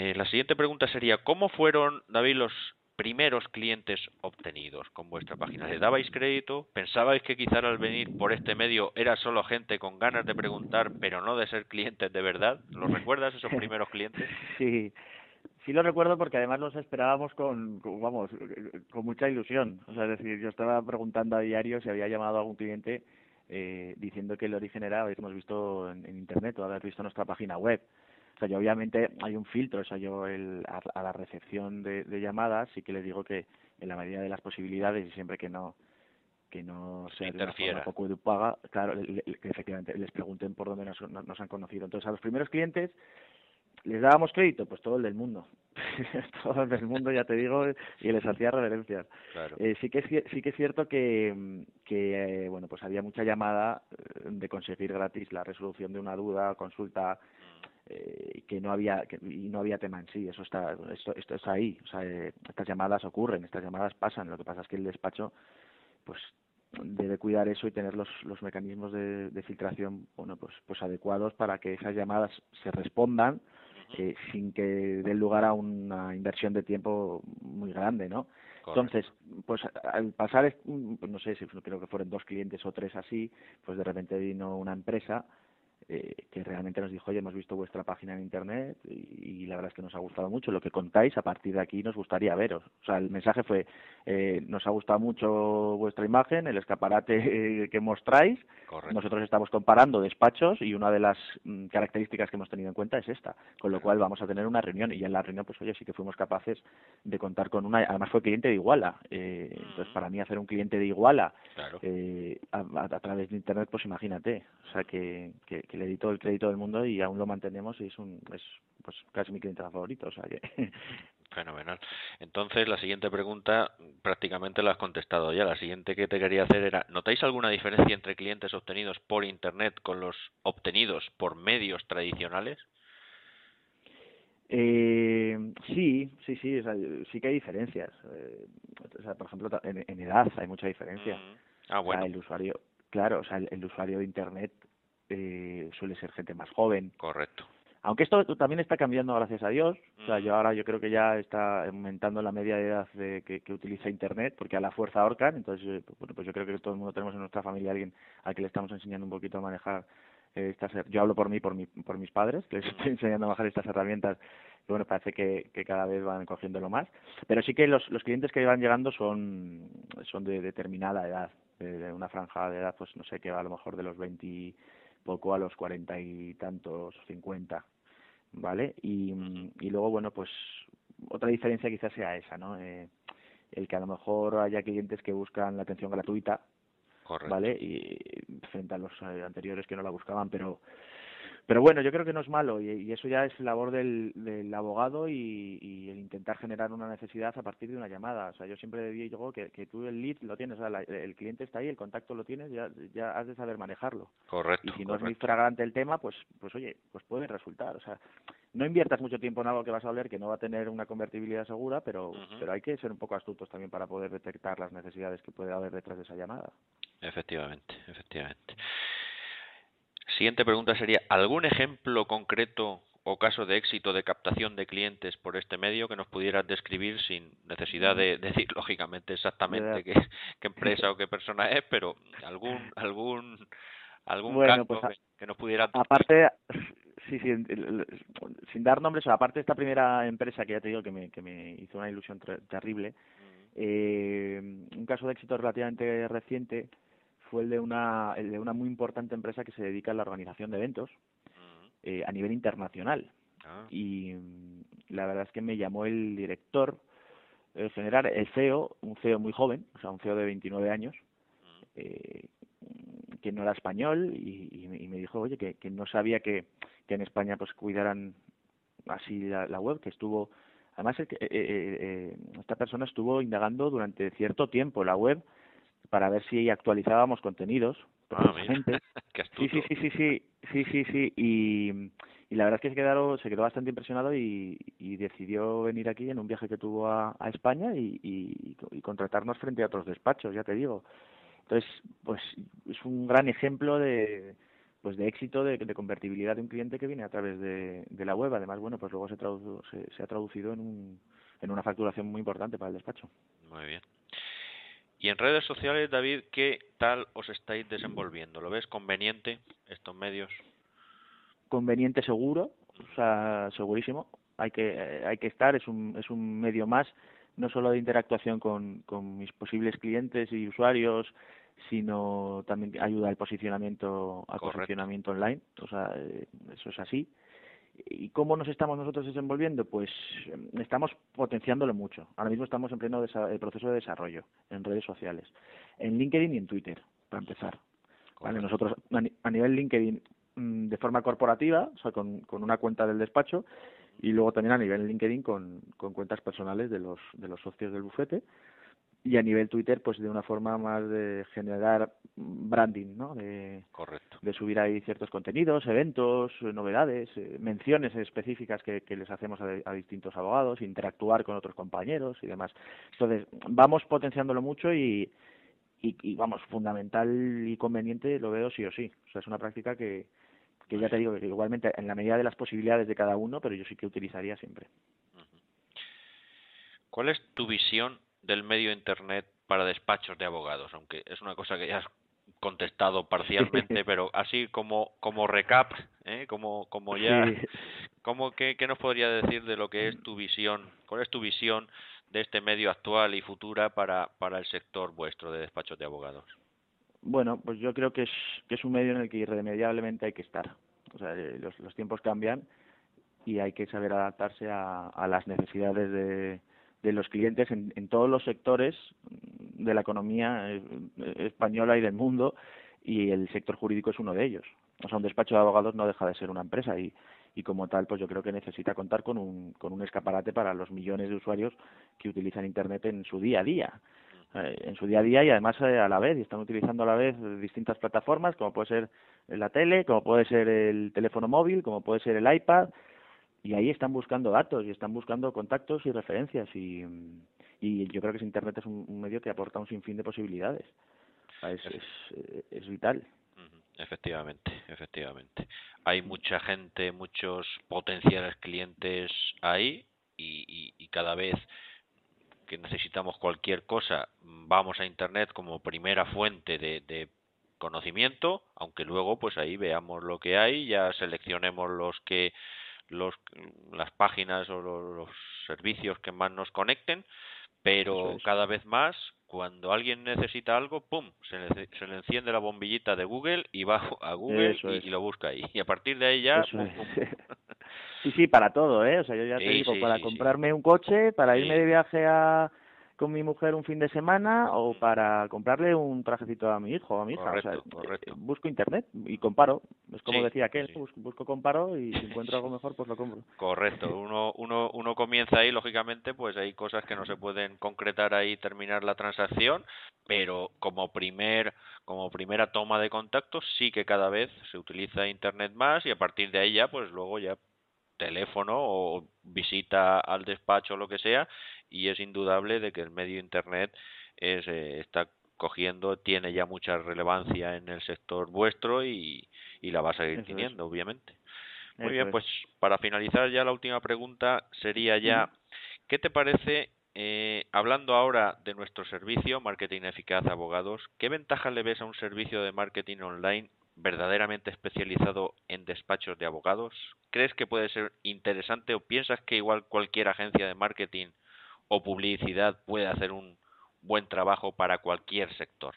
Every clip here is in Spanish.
La siguiente pregunta sería, ¿cómo fueron, David, los primeros clientes obtenidos con vuestra página? ¿Le dabais crédito? ¿Pensabais que quizá al venir por este medio era solo gente con ganas de preguntar, pero no de ser clientes de verdad? ¿Los recuerdas, esos primeros clientes? Sí, sí lo recuerdo porque además los esperábamos vamos, con mucha ilusión. O sea, es decir, yo estaba preguntando a diario si había llamado a algún cliente diciendo que el origen era, habíamos visto en internet o habías visto nuestra página web. O sea, yo obviamente hay un filtro, o sea, yo a la recepción de llamadas sí que les digo que en la medida de las posibilidades y siempre que no sea de una forma Interfiera. poco educaga, claro, que efectivamente les pregunten por dónde nos han conocido. Entonces, a los primeros clientes les dábamos crédito, pues todo el del mundo, todo el del mundo, ya te digo, y les hacía reverencias. Claro. Sí que es cierto que bueno, pues había mucha llamada de conseguir gratis la resolución de una duda, consulta, que no había y no había tema en sí. Esto está ahí. O sea, estas llamadas ocurren, estas llamadas pasan. Lo que pasa es que el despacho, pues debe cuidar eso y tener los mecanismos de filtración, bueno, pues adecuados para que esas llamadas se respondan sin que dé lugar a una inversión de tiempo muy grande, ¿no? Correcto. Entonces, pues al pasar, pues no sé si creo que fueron 2 clientes o 3 así, pues de repente vino una empresa que realmente nos dijo, oye, hemos visto vuestra página en internet y la verdad es que nos ha gustado mucho lo que contáis, a partir de aquí nos gustaría veros. O sea, el mensaje fue, nos ha gustado mucho vuestra imagen, el escaparate que mostráis, Correcto. nosotros estamos comparando despachos y una de las características que hemos tenido en cuenta es esta, con lo Claro. cual vamos a tener una reunión y en la reunión pues oye sí que fuimos capaces de contar con una, además fue cliente de Iguala, entonces para mí hacer un cliente de Iguala Claro. a través de internet pues imagínate, o sea que le di todo el crédito del mundo y aún lo mantenemos y es pues casi mi cliente favorito, o sea que Fenomenal. Entonces, la siguiente pregunta prácticamente la has contestado ya. La siguiente que te quería hacer era, ¿notáis alguna diferencia entre clientes obtenidos por Internet con los obtenidos por medios tradicionales? Sí, o sea, sí que hay diferencias. O sea, por ejemplo, en edad hay mucha diferencia. Mm. Ah, O sea, bueno, el usuario, claro, o sea, el usuario de Internet suele ser gente más joven. correcto. Aunque esto también está cambiando, gracias a Dios. O sea, Mm. yo creo que ya está aumentando la media de edad que utiliza Internet, porque a la fuerza ahorcan. Entonces, bueno, pues yo creo que todo el mundo tenemos en nuestra familia alguien al que le estamos enseñando un poquito a manejar yo hablo por mis padres, que les estoy enseñando a manejar estas herramientas. Y bueno, parece que cada vez van cogiéndolo más. Pero sí que los clientes que van llegando son de determinada edad, de una franja de edad, pues no sé, que va a lo mejor de los 20 poco a los 40 y tantos, 50, ¿vale? Y luego, bueno, pues otra diferencia quizás sea esa, ¿no? El que a lo mejor haya clientes que buscan la atención gratuita, Correcto. ¿vale? Y frente a los anteriores que no la buscaban, pero bueno, yo creo que no es malo y eso ya es labor del abogado y el intentar generar una necesidad a partir de una llamada. O sea, yo siempre digo que tú el lead lo tienes, o sea, el cliente está ahí, el contacto lo tienes, ya has de saber manejarlo. Y Correcto, si no es muy correcto. fragante el tema, pues oye, pues puede resultar. O sea, no inviertas mucho tiempo en algo que vas a oler que no va a tener una convertibilidad segura, Ujú. pero hay que ser un poco astutos también para poder detectar las necesidades que puede haber detrás de esa llamada. Efectivamente, efectivamente. Siguiente pregunta sería, ¿algún ejemplo concreto o caso de éxito de captación de clientes por este medio que nos pudieras describir sin necesidad Mm, de decir, lógicamente, ya. exactamente qué empresa o qué persona es, pero algún Bueno, pues caso que nos pudieras dar? aparte, sí, sí, sin dar nombres, aparte de esta primera empresa que ya te digo que me hizo una ilusión terrible, Mm. un caso de éxito relativamente reciente fue el de una muy importante empresa que se dedica a la organización de eventos Mm. a nivel internacional. Ah. Y la verdad es que me llamó el director general, el CEO, un CEO muy joven, o sea, un CEO de 29 años, Mm. eh, que no era español y me dijo, oye, que no sabía que en España pues cuidaran así la web, que estuvo, además esta persona estuvo indagando durante cierto tiempo la web para ver si actualizábamos contenidos, Ah, mira, precisamente. qué Sí, sí, astuto. sí, sí, sí, sí, sí, sí, y la verdad es que se quedó bastante impresionado y decidió venir aquí en un viaje que tuvo a España y contratarnos frente a otros despachos, ya te digo. Entonces, pues es un gran ejemplo pues de éxito, de convertibilidad de un cliente que viene a través de la web. Además, bueno, pues luego se ha traducido en una facturación muy importante para el despacho. Muy bien. Y en redes sociales, David, ¿qué tal os estáis desenvolviendo? ¿Lo ves conveniente estos medios? Conveniente, seguro, o sea, segurísimo. Hay que estar, es un medio más, no solo de interactuación con mis posibles clientes y usuarios, sino también ayuda al Correcto. posicionamiento online, o sea, eso es así. ¿Y cómo nos estamos nosotros desenvolviendo? Pues estamos potenciándolo mucho. Ahora mismo estamos en pleno proceso de desarrollo en redes sociales, en LinkedIn y en Twitter, para empezar. Vale, Correcto. nosotros a nivel LinkedIn de forma corporativa, o sea, con una cuenta del despacho, y luego también a nivel LinkedIn con cuentas personales de los socios del bufete, y a nivel Twitter, pues de una forma más de generar branding, ¿no? Correcto. De subir ahí ciertos contenidos, eventos, novedades, menciones específicas que les hacemos a distintos abogados, interactuar con otros compañeros y demás. Entonces, vamos potenciándolo mucho y vamos, fundamental y conveniente lo veo sí o sí. O sea, es una práctica que Muy ya te bien. digo, que igualmente en la medida de las posibilidades de cada uno, pero yo sí que utilizaría siempre. ¿Cuál es tu visión del medio Internet para despachos de abogados? Aunque es una cosa que ya has contestado parcialmente, pero así como recap, como ya, Sí, ¿qué nos podría decir de lo que es tu visión? ¿Cuál es tu visión de este medio actual y futura para el sector vuestro de despachos de abogados? bueno, pues yo creo que es un medio en el que irremediablemente hay que estar. O sea, los tiempos cambian y hay que saber adaptarse a las necesidades de los clientes en todos los sectores de la economía española y del mundo, y el sector jurídico es uno de ellos. O sea, un despacho de abogados no deja de ser una empresa y como tal, pues yo creo que necesita contar con un escaparate para los millones de usuarios que utilizan Internet en su día a día. En su día a día y además a la vez, y están utilizando a la vez distintas plataformas, como puede ser la tele, como puede ser el teléfono móvil, como puede ser el iPad, y ahí están buscando datos y están buscando contactos y referencias y yo creo que Internet es un medio que aporta un sinfín de posibilidades. O sea, es vital. Efectivamente, efectivamente. Hay mucha gente, muchos potenciales clientes ahí y cada vez que necesitamos cualquier cosa, vamos a Internet como primera fuente de conocimiento, aunque luego pues ahí veamos lo que hay, ya seleccionemos los las páginas o los servicios que más nos conecten, Eso pero es. cada vez más cuando alguien necesita algo, ¡pum!, se le enciende la bombillita de Google y va a Google Eso es. y lo busca ahí. Y a partir de ahí ya, Eso pum, es. pum, pum. Sí, sí, para todo, ¿eh? O sea, yo ya te Sí, digo, sí, para sí, sí. comprarme un coche, para irme Sí. de viaje con mi mujer un fin de semana o para comprarle un trajecito a mi hijo o a mi hija. O sea, Correcto, correcto. busco internet y comparo. Es como Sí, decía sí, aquel, sí. ¿no? Busco, comparo y si encuentro Sí. algo mejor, pues lo compro. Correcto, uno comienza ahí, lógicamente, pues hay cosas que no se pueden concretar ahí y terminar la transacción, pero como primera toma de contacto sí que cada vez se utiliza Internet más y a partir de ahí ya, pues luego ya teléfono o visita al despacho o lo que sea y es indudable de que el medio Internet está cogiendo, tiene ya mucha relevancia en el sector vuestro y la va a seguir Eso es, teniendo, obviamente. Muy eso bien, es. pues para finalizar ya la última pregunta sería Ujú. ya, ¿qué te parece, hablando ahora de nuestro servicio, Marketing Eficaz Abogados, qué ventajas le ves a un servicio de marketing online verdaderamente especializado en despachos de abogados? ¿Crees que puede ser interesante o piensas que igual cualquier agencia de marketing o publicidad puede hacer un buen trabajo para cualquier sector?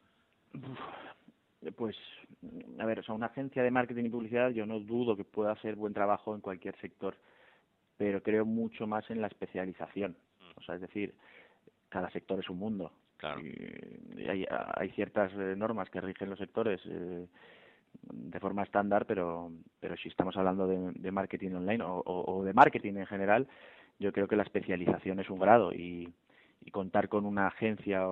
Pues, a ver, o sea, una agencia de marketing y publicidad yo no dudo que pueda hacer buen trabajo en cualquier sector, pero creo mucho más en la especialización. O sea, es decir, cada sector es un mundo. Claro, Y hay ciertas normas que rigen los sectores de forma estándar, pero si estamos hablando de marketing online o de marketing en general, yo creo que la especialización es un grado y contar con una agencia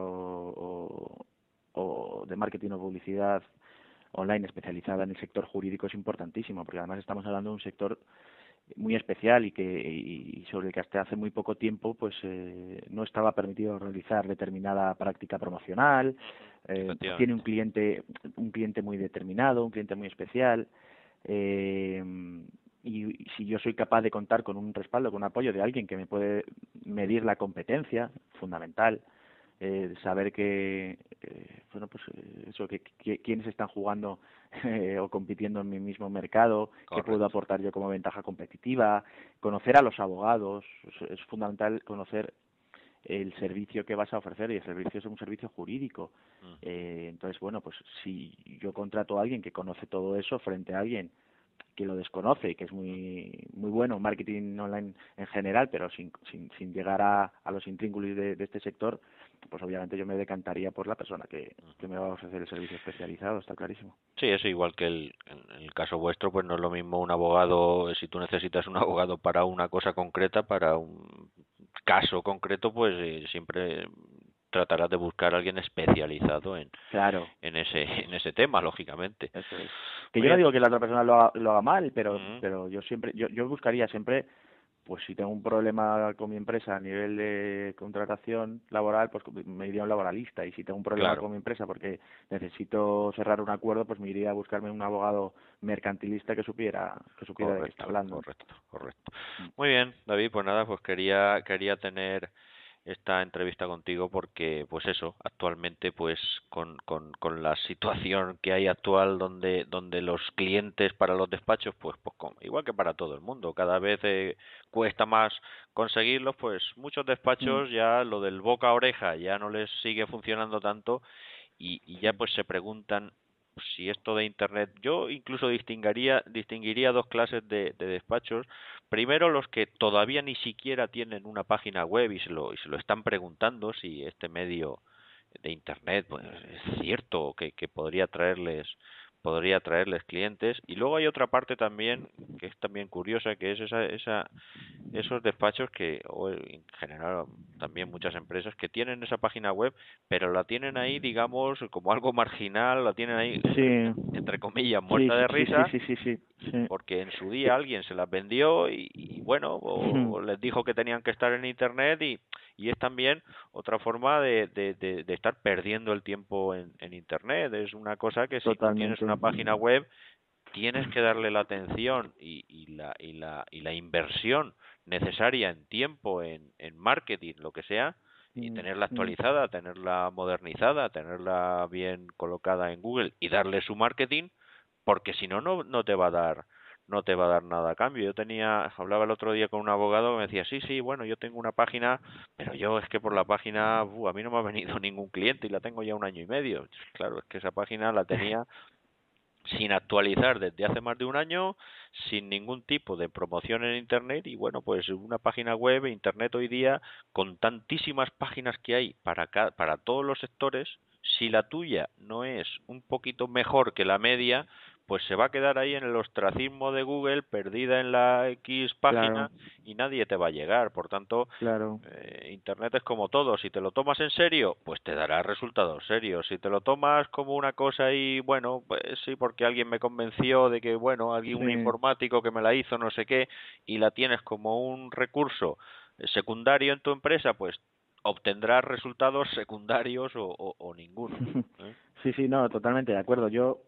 o de marketing o publicidad online especializada en el sector jurídico es importantísimo, porque además estamos hablando de un sector muy especial y sobre el que hasta hace muy poco tiempo pues no estaba permitido realizar determinada práctica promocional. Tiene Efectivamente. un cliente muy determinado, un cliente muy especial. eh, y si yo soy capaz de contar con un respaldo, con un apoyo de alguien que me puede medir la competencia, fundamental, saber que bueno pues eso que quiénes están jugando o compitiendo en mi mismo mercado, qué puedo Correcto. aportar yo como ventaja competitiva, conocer a los abogados, es fundamental conocer el servicio que vas a ofrecer, y el servicio es un servicio jurídico. Ujú. Entonces, bueno, pues si yo contrato a alguien que conoce todo eso frente a alguien que lo desconoce y que es muy bueno en marketing online en general, pero sin llegar a los intríngulis de este sector, pues obviamente yo me decantaría por la persona que me va a ofrecer el servicio especializado, está clarísimo. Sí, es igual que en el caso vuestro, pues no es lo mismo un abogado, si tú necesitas un abogado para una cosa concreta, para un caso concreto, pues siempre tratarás de buscar a alguien especializado Claro, en ese en ese tema, lógicamente. eso es. Que Muy yo no bien. digo que la otra persona lo haga mal, Ujú. pero yo buscaría siempre, pues si tengo un problema con mi empresa a nivel de contratación laboral, pues me iría a un laboralista. Y si tengo un problema Claro, con mi empresa porque necesito cerrar un acuerdo, pues me iría a buscarme un abogado mercantilista que supiera de qué está correcto, hablando. correcto, correcto. Mm. Muy bien, David, pues nada, pues quería tener esta entrevista contigo porque pues eso, actualmente pues con la situación que hay actual donde los clientes para los despachos igual que para todo el mundo, cada vez cuesta más conseguirlos, pues muchos Mm. despachos ya lo del boca a oreja ya no les sigue funcionando tanto y ya Sí. pues se preguntan si esto de internet, yo incluso distinguiría dos clases de despachos. Primero, los que todavía ni siquiera tienen una página web y se lo están preguntando si este medio de internet pues es cierto que podría traerles clientes. Y luego hay otra parte también que es también curiosa, que es esos despachos o en general también muchas empresas que tienen esa página web, pero la tienen ahí, digamos, como algo marginal, la tienen ahí Sí, entre comillas sí, muerta sí, de sí, sí, risa, sí, sí, sí, sí. porque en su día alguien se las vendió y bueno, o les dijo que tenían que estar en internet y es también otra forma de estar perdiendo el tiempo en internet. Es una cosa que si tú tienes Totalmente. una página web tienes que darle la atención y la inversión necesaria en tiempo, en marketing, lo que sea, y Mm, tenerla mm. actualizada, tenerla modernizada, tenerla bien colocada en Google y darle su marketing, porque si no, no te va a dar, no te va a dar nada a cambio. Hablaba el otro día con un abogado que me decía, sí, sí, bueno, yo tengo una página, pero yo es que por la página, a mí no me ha venido ningún cliente y la tengo ya un año y medio. Claro, es que esa página la tenía sin actualizar desde hace más de un año, sin ningún tipo de promoción en Internet y bueno, pues una página web, Internet hoy día, con tantísimas páginas que hay para todos los sectores, si la tuya no es un poquito mejor que la media, pues se va a quedar ahí en el ostracismo de Google, perdida en la X página Claro, y nadie te va a llegar. Por tanto, claro. Internet es como todo, si te lo tomas en serio, pues te dará resultados serios. Si te lo tomas como una cosa y bueno, pues sí, porque alguien me convenció de que, bueno, alguien, un Sí. informático que me la hizo, no sé qué, y la tienes como un recurso secundario en tu empresa, pues obtendrás resultados secundarios o ninguno. ¿Eh? Sí, sí, no, totalmente de acuerdo. Yo,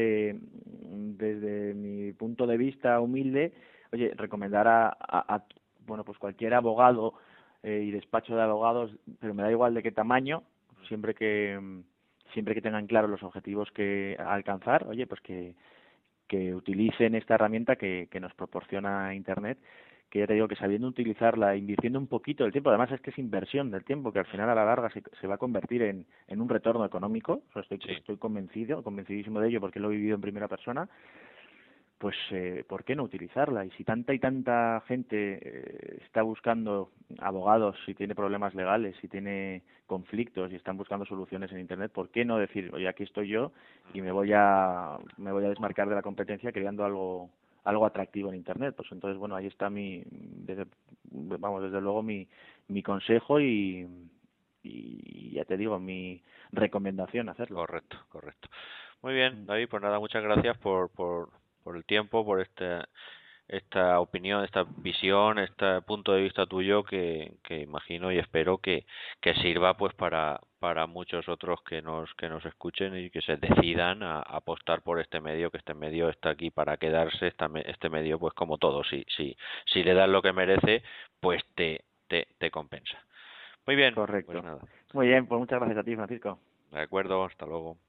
desde mi punto de vista humilde, oye, recomendar bueno, pues cualquier abogado y despacho de abogados, pero me da igual de qué tamaño, siempre que tengan claros los objetivos que alcanzar, oye, pues que utilicen esta herramienta que nos proporciona Internet, que ya te digo que sabiendo utilizarla, invirtiendo un poquito del tiempo, además es que es inversión del tiempo, que al final a la larga se va a convertir en un retorno económico, o sea, Sí, estoy convencidísimo de ello porque lo he vivido en primera persona, pues ¿por qué no utilizarla? Y si tanta y tanta gente está buscando abogados, si tiene problemas legales, si tiene conflictos y están buscando soluciones en Internet, ¿por qué no decir, oye, aquí estoy yo y me voy a desmarcar de la competencia creando algo atractivo en Internet? Pues entonces, bueno, ahí está desde luego mi consejo y ya te digo, mi recomendación hacerlo. correcto, correcto. Muy bien, Mm. David, pues nada, muchas gracias por el tiempo, por esta opinión, esta visión, este punto de vista tuyo que imagino y espero que sirva pues para muchos otros que nos escuchen y que se decidan a apostar por este medio, que este medio está aquí para quedarse, este medio pues como todo, si le das lo que merece, pues te compensa. Muy bien, pues Correcto. nada. Muy bien, pues muchas gracias a ti, Francisco. De acuerdo, hasta luego.